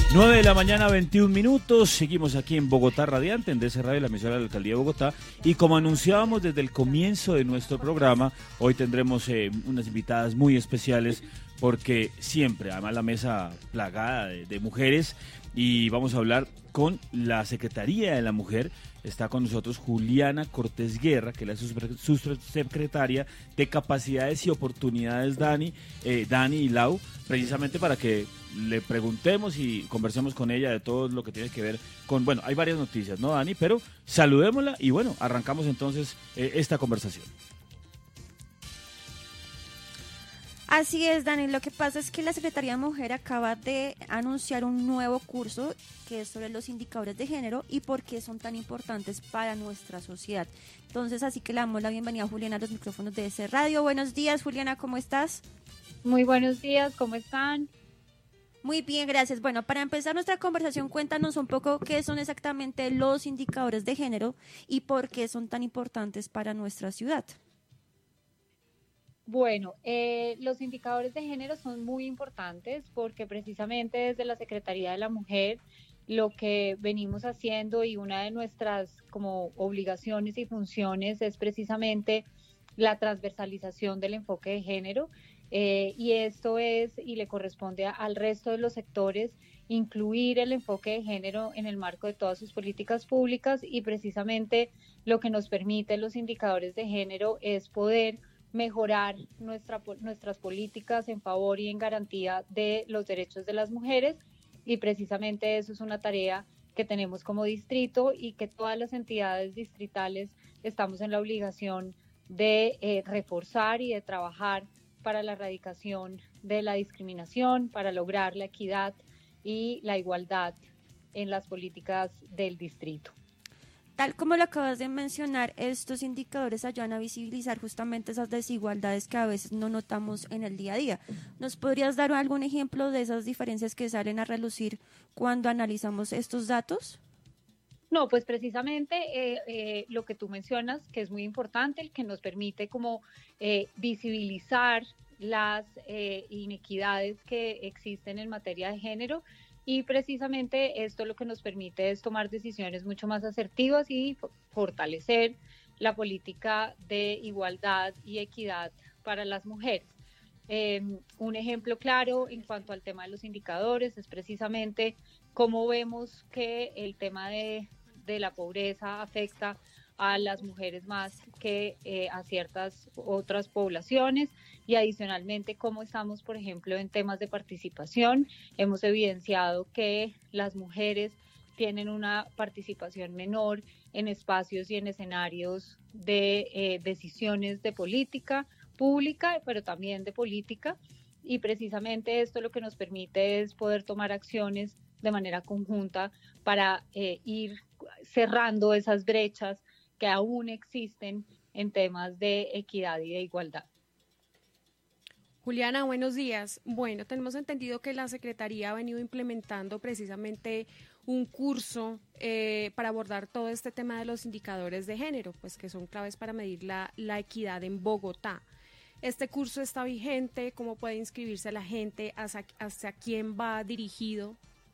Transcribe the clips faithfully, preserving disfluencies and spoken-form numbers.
nueve de la mañana, veintiún minutos, seguimos aquí en Bogotá Radiante, en D C Radio, la emisora de la Alcaldía de Bogotá, y como anunciábamos desde el comienzo de nuestro programa, hoy tendremos eh, unas invitadas muy especiales, porque siempre, además la mesa plagada de, de mujeres, y vamos a hablar con la Secretaría de la Mujer. Está con nosotros Juliana Cortés Guerra, que es la subsecretaria de Capacidades y Oportunidades, Dani, eh, Dani y Lau, precisamente para que le preguntemos y conversemos con ella de todo lo que tiene que ver con, bueno, hay varias noticias, ¿no, Dani? Pero saludémosla y bueno, arrancamos entonces eh, esta conversación. Así es, Dani. Lo que pasa es que la Secretaría de Mujer acaba de anunciar un nuevo curso que es sobre los indicadores de género y por qué son tan importantes para nuestra sociedad. Entonces, así que le damos la bienvenida a Juliana a los micrófonos de D C Radio. Buenos días, Juliana, ¿cómo estás? Muy buenos días, ¿cómo están? Muy bien, gracias. Bueno, para empezar nuestra conversación, cuéntanos un poco qué son exactamente los indicadores de género y por qué son tan importantes para nuestra ciudad. Bueno, eh, los indicadores de género son muy importantes porque precisamente desde la Secretaría de la Mujer lo que venimos haciendo y una de nuestras como obligaciones y funciones es precisamente la transversalización del enfoque de género eh, y esto es y le corresponde a, al resto de los sectores incluir el enfoque de género en el marco de todas sus políticas públicas y precisamente lo que nos permite los indicadores de género es poder mejorar nuestra, nuestras políticas en favor y en garantía de los derechos de las mujeres y precisamente eso es una tarea que tenemos como distrito y que todas las entidades distritales estamos en la obligación de eh, reforzar y de trabajar para la erradicación de la discriminación, para lograr la equidad y la igualdad en las políticas del distrito. Tal como lo acabas de mencionar, estos indicadores ayudan a visibilizar justamente esas desigualdades que a veces no notamos en el día a día. ¿Nos podrías dar algún ejemplo de esas diferencias que salen a relucir cuando analizamos estos datos? No, pues precisamente eh, eh, lo que tú mencionas, que es muy importante, el que nos permite como eh, visibilizar las eh, inequidades que existen en materia de género. Y precisamente esto lo que nos permite es tomar decisiones mucho más asertivas y fortalecer la política de igualdad y equidad para las mujeres. Eh, un ejemplo claro en cuanto al tema de los indicadores es precisamente cómo vemos que el tema de, de la pobreza afecta a las mujeres más que eh, a ciertas otras poblaciones y adicionalmente cómo estamos, por ejemplo, en temas de participación. Hemos evidenciado que las mujeres tienen una participación menor en espacios y en escenarios de eh, decisiones de política pública, pero también de política y precisamente esto lo que nos permite es poder tomar acciones de manera conjunta para eh, ir cerrando esas brechas que aún existen en temas de equidad y de igualdad. Juliana, buenos días. Bueno, tenemos entendido que la Secretaría ha venido implementando precisamente un curso eh, para abordar todo este tema de los indicadores de género, pues que son claves para medir la, la equidad en Bogotá. ¿Este curso está vigente? ¿Cómo puede inscribirse la gente? ¿Hacia, hacia quién va dirigido?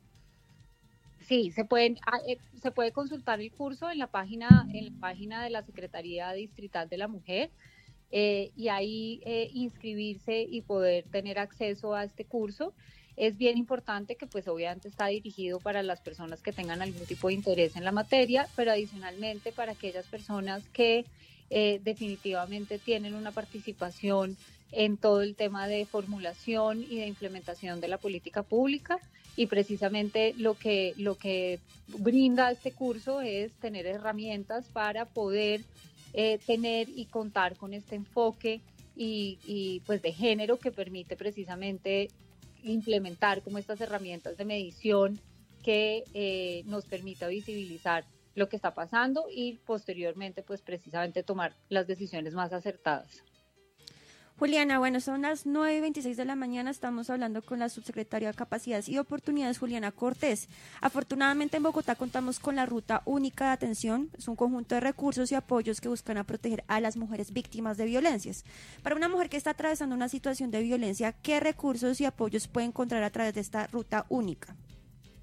Sí, se pueden, se puede consultar el curso en la página, en la página de la Secretaría Distrital de la Mujer eh, y ahí eh, inscribirse y poder tener acceso a este curso. Es bien importante que pues obviamente está dirigido para las personas que tengan algún tipo de interés en la materia, pero adicionalmente para aquellas personas que eh, definitivamente tienen una participación en todo el tema de formulación y de implementación de la política pública. Y precisamente lo que, lo que brinda este curso es tener herramientas para poder eh, tener y contar con este enfoque y, y pues de género que permite precisamente implementar como estas herramientas de medición que eh, nos permita visibilizar lo que está pasando y posteriormente pues precisamente tomar las decisiones más acertadas. Juliana, bueno, son las nueve y veintiséis de la mañana, estamos hablando con la subsecretaria de Capacidades y Oportunidades, Juliana Cortés. Afortunadamente en Bogotá contamos con la Ruta Única de Atención, es un conjunto de recursos y apoyos que buscan a proteger a las mujeres víctimas de violencias. Para una mujer que está atravesando una situación de violencia, ¿qué recursos y apoyos puede encontrar a través de esta Ruta Única?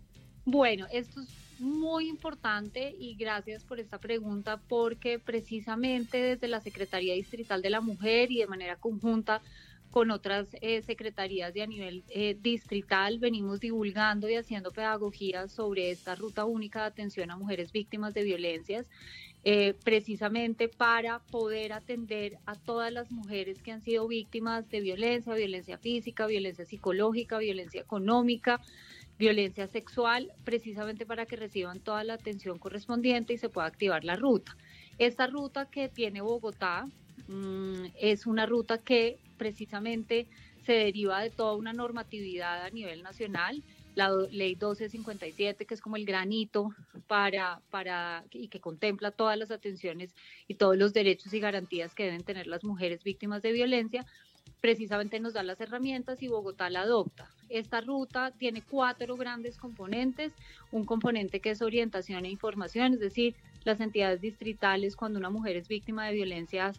Bueno, esto es muy importante y gracias por esta pregunta porque precisamente desde la Secretaría Distrital de la Mujer y de manera conjunta con otras eh, secretarías de a nivel eh, distrital venimos divulgando y haciendo pedagogía sobre esta ruta única de atención a mujeres víctimas de violencias, eh, precisamente para poder atender a todas las mujeres que han sido víctimas de violencia, violencia física, violencia psicológica, violencia económica, violencia sexual, precisamente para que reciban toda la atención correspondiente y se pueda activar la ruta. Esta ruta que tiene Bogotá mmm, es una ruta que precisamente se deriva de toda una normatividad a nivel nacional, la ley doce cincuenta y siete, que es como el granito para, para, y que contempla todas las atenciones y todos los derechos y garantías que deben tener las mujeres víctimas de violencia, precisamente nos da las herramientas y Bogotá la adopta. Esta ruta tiene cuatro grandes componentes, un componente que es orientación e información, es decir, las entidades distritales, cuando una mujer es víctima de violencias,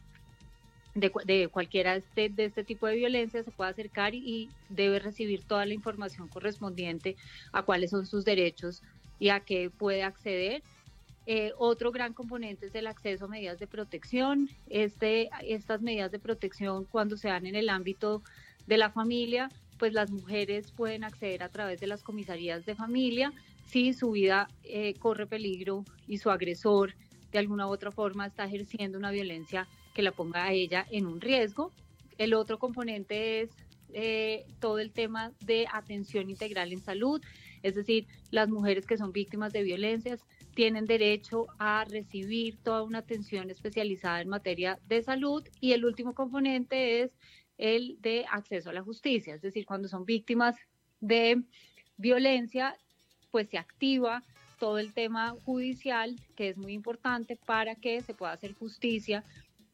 de, de cualquiera de, de este tipo de violencia, se puede acercar y, y debe recibir toda la información correspondiente a cuáles son sus derechos y a qué puede acceder. Eh, otro gran componente es el acceso a medidas de protección. Este, estas medidas de protección, cuando se dan en el ámbito de la familia, pues las mujeres pueden acceder a través de las comisarías de familia si su vida eh, corre peligro y su agresor de alguna u otra forma está ejerciendo una violencia que la ponga a ella en un riesgo. El otro componente es eh, todo el tema de atención integral en salud, es decir, las mujeres que son víctimas de violencias tienen derecho a recibir toda una atención especializada en materia de salud. Y el último componente es el de acceso a la justicia, es decir, cuando son víctimas de violencia, pues se activa todo el tema judicial, que es muy importante para que se pueda hacer justicia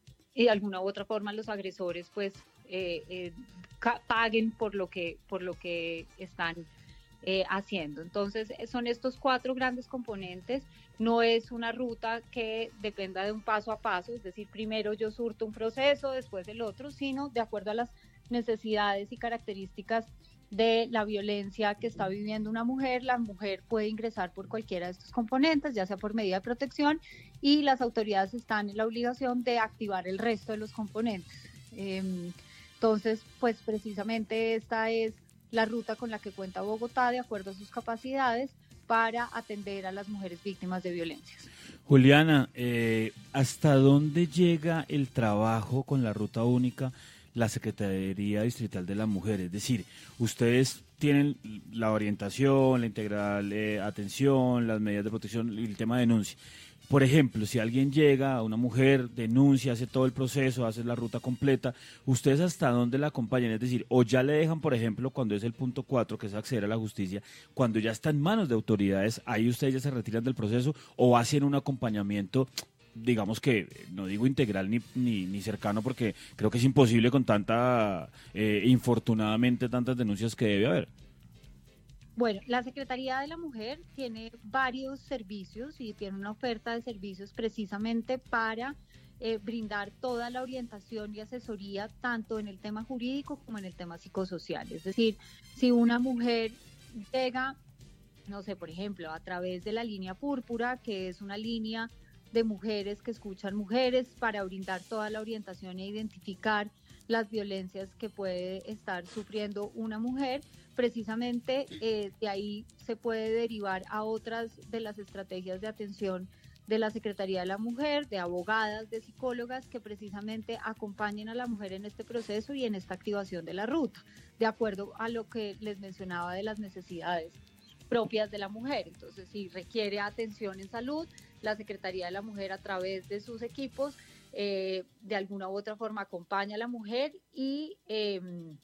y de alguna u otra forma los agresores pues eh, eh, paguen por lo que, por lo que están Eh, haciendo. Entonces son estos cuatro grandes componentes, no es una ruta que dependa de un paso a paso, es decir, primero yo surto un proceso, después el otro, sino de acuerdo a las necesidades y características de la violencia que está viviendo una mujer, la mujer puede ingresar por cualquiera de estos componentes, ya sea por medida de protección, y las autoridades están en la obligación de activar el resto de los componentes. Eh, entonces, pues precisamente esta es la ruta con la que cuenta Bogotá de acuerdo a sus capacidades para atender a las mujeres víctimas de violencias. Juliana, eh, ¿hasta dónde llega el trabajo con la ruta única, la Secretaría Distrital de la Mujer? Es decir, ustedes tienen la orientación, la integral eh, atención, las medidas de protección y el tema de denuncia. Por ejemplo, si alguien llega, una mujer denuncia, hace todo el proceso, hace la ruta completa, ¿ustedes hasta dónde la acompañan? Es decir, o ya le dejan, por ejemplo, cuando es el punto cuatro, que es acceder a la justicia, cuando ya está en manos de autoridades, ahí ustedes ya se retiran del proceso, o hacen un acompañamiento, digamos que, no digo integral ni, ni, ni cercano, porque creo que es imposible con tanta, eh, infortunadamente, tantas denuncias que debe haber. Bueno, la Secretaría de la Mujer tiene varios servicios y tiene una oferta de servicios precisamente para eh, brindar toda la orientación y asesoría tanto en el tema jurídico como en el tema psicosocial. Es decir, si una mujer llega, no sé, por ejemplo, a través de la línea Púrpura, que es una línea de mujeres que escuchan mujeres para brindar toda la orientación e identificar las violencias que puede estar sufriendo una mujer, precisamente eh, de ahí se puede derivar a otras de las estrategias de atención de la Secretaría de la Mujer, de abogadas, de psicólogas que precisamente acompañen a la mujer en este proceso y en esta activación de la ruta, de acuerdo a lo que les mencionaba de las necesidades propias de la mujer. Entonces, si requiere atención en salud, la Secretaría de la Mujer a través de sus equipos eh, de alguna u otra forma acompaña a la mujer y eh,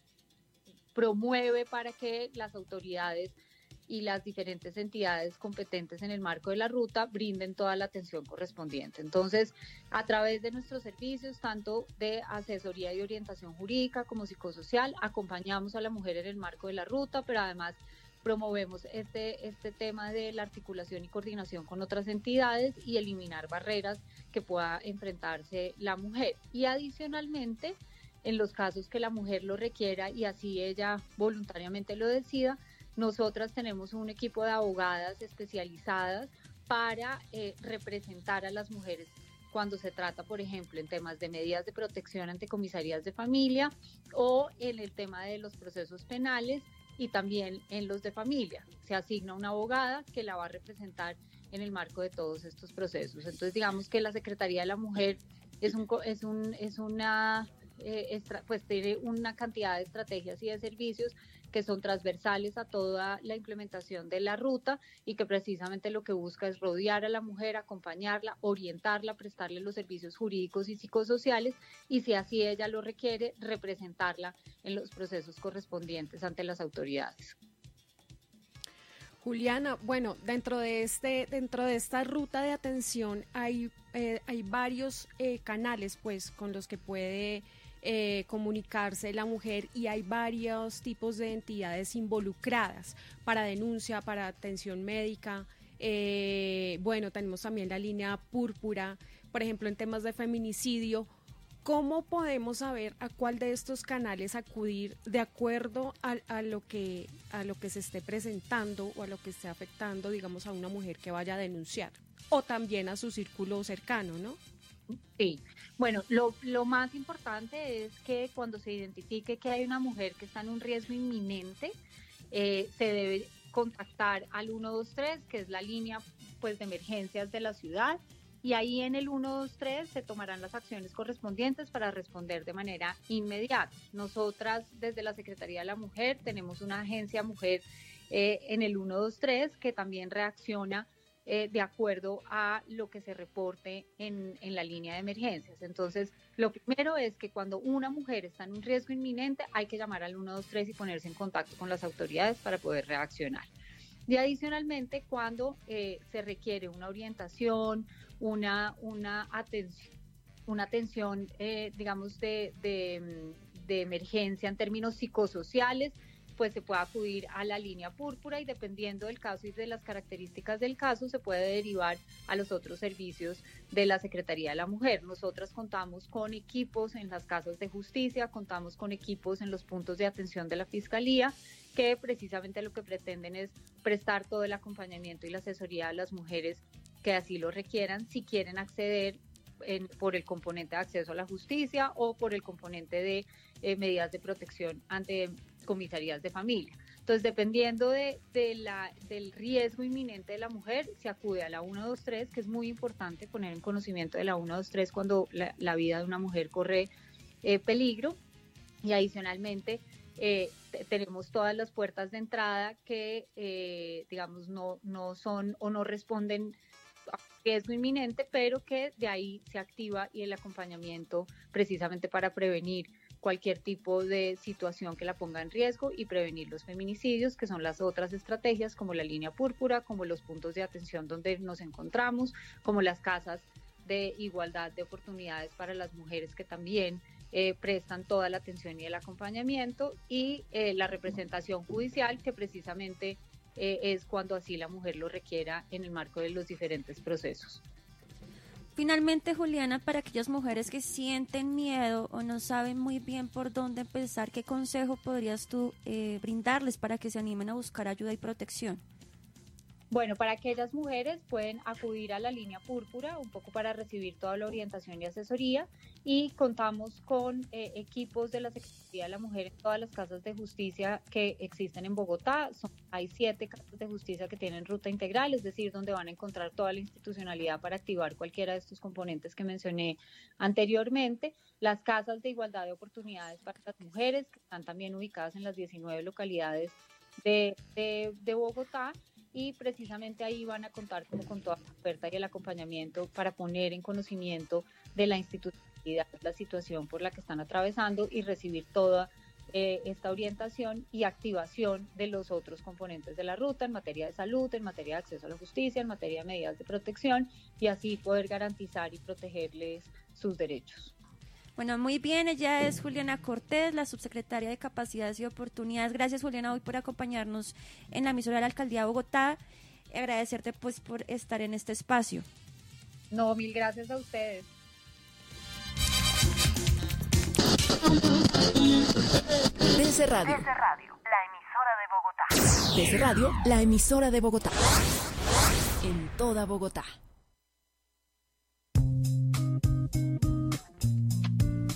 promueve para que las autoridades y las diferentes entidades competentes en el marco de la ruta brinden toda la atención correspondiente. Entonces, a través de nuestros servicios, tanto de asesoría y orientación jurídica como psicosocial, acompañamos a la mujer en el marco de la ruta, pero además promovemos este, este tema de la articulación y coordinación con otras entidades y eliminar barreras que pueda enfrentarse la mujer. Y adicionalmente, en los casos que la mujer lo requiera y así ella voluntariamente lo decida, Nosotras tenemos un equipo de abogadas especializadas para eh, representar a las mujeres cuando se trata, por ejemplo, en temas de medidas de protección ante comisarías de familia o en el tema de los procesos penales y también en los de familia. Se asigna una abogada que la va a representar en el marco de todos estos procesos. Entonces, digamos que la Secretaría de la Mujer es, un, es, un, es una, eh, extra, pues tiene una cantidad de estrategias y de servicios que son transversales a toda la implementación de la ruta y que precisamente lo que busca es rodear a la mujer, acompañarla, orientarla, prestarle los servicios jurídicos y psicosociales y, si así ella lo requiere, representarla en los procesos correspondientes ante las autoridades. Juliana, bueno, dentro de este, dentro de esta ruta de atención hay, eh, hay varios eh, canales, pues, con los que puede eh, comunicarse la mujer y hay varios tipos de entidades involucradas para denuncia, para atención médica. Eh, bueno, tenemos también la línea púrpura, por ejemplo, en temas de feminicidio. ¿Cómo podemos saber a cuál de estos canales acudir de acuerdo a, a lo que a lo que se esté presentando o a lo que esté afectando, digamos, a una mujer que vaya a denunciar o también a su círculo cercano, ¿no? Sí, bueno, lo, lo más importante es que cuando se identifique que hay una mujer que está en un riesgo inminente, eh, se debe contactar al uno dos tres, que es la línea pues de emergencias de la ciudad. Y ahí en el uno dos tres se tomarán las acciones correspondientes para responder de manera inmediata. Nosotras desde la Secretaría de la Mujer tenemos una agencia mujer eh, en el uno dos tres que también reacciona eh, de acuerdo a lo que se reporte en, en la línea de emergencias. Entonces, lo primero es que cuando una mujer está en un riesgo inminente hay que llamar al uno dos tres y ponerse en contacto con las autoridades para poder reaccionar. Y adicionalmente, cuando eh, se requiere una orientación, una, una atención, una atención eh, digamos, de, de, de emergencia en términos psicosociales, pues se puede acudir a la línea púrpura y dependiendo del caso y de las características del caso, se puede derivar a los otros servicios de la Secretaría de la Mujer. Nosotras contamos con equipos en las casas de justicia, contamos con equipos en los puntos de atención de la Fiscalía, que precisamente lo que pretenden es prestar todo el acompañamiento y la asesoría a las mujeres que así lo requieran, si quieren acceder en, por el componente de acceso a la justicia o por el componente de eh, medidas de protección ante comisarías de familia. Entonces, dependiendo de, de la, del riesgo inminente de la mujer, se acude a la uno dos tres, que es muy importante poner en conocimiento de la uno dos tres cuando la, la vida de una mujer corre eh, peligro. Y adicionalmente, eh, t- tenemos todas las puertas de entrada que, eh, digamos, no, no son o no responden a riesgo inminente, pero que de ahí se activa y el acompañamiento precisamente para prevenir cualquier tipo de situación que la ponga en riesgo y prevenir los feminicidios, que son las otras estrategias como la línea púrpura, como los puntos de atención donde nos encontramos, como las casas de igualdad de oportunidades para las mujeres que también eh, prestan toda la atención y el acompañamiento y eh, la representación judicial, que precisamente eh, es cuando así la mujer lo requiera en el marco de los diferentes procesos. Finalmente, Juliana, para aquellas mujeres que sienten miedo o no saben muy bien por dónde empezar, ¿qué consejo podrías tú eh, brindarles para que se animen a buscar ayuda y protección? Bueno, para aquellas mujeres pueden acudir a la línea púrpura un poco para recibir toda la orientación y asesoría y contamos con eh, equipos de la Secretaría de la Mujer en todas las casas de justicia que existen en Bogotá. Son, hay siete casas de justicia que tienen ruta integral, es decir, donde van a encontrar toda la institucionalidad para activar cualquiera de estos componentes que mencioné anteriormente. Las casas de igualdad de oportunidades para las mujeres, que están también ubicadas en las diecinueve localidades de, de, de Bogotá. Y precisamente ahí van a contar como con toda la oferta y el acompañamiento para poner en conocimiento de la institucionalidad la situación por la que están atravesando y recibir toda eh, esta orientación y activación de los otros componentes de la ruta en materia de salud, en materia de acceso a la justicia, en materia de medidas de protección y así poder garantizar y protegerles sus derechos. Bueno, muy bien, ella es Juliana Cortés, la subsecretaria de Capacidades y Oportunidades. Gracias, Juliana, hoy por acompañarnos en la emisora de la Alcaldía de Bogotá. Agradecerte pues por estar en este espacio. No, mil gracias a ustedes. Desde Radio. Desde Radio, la emisora de Bogotá. D C Radio, la emisora de Bogotá. En toda Bogotá.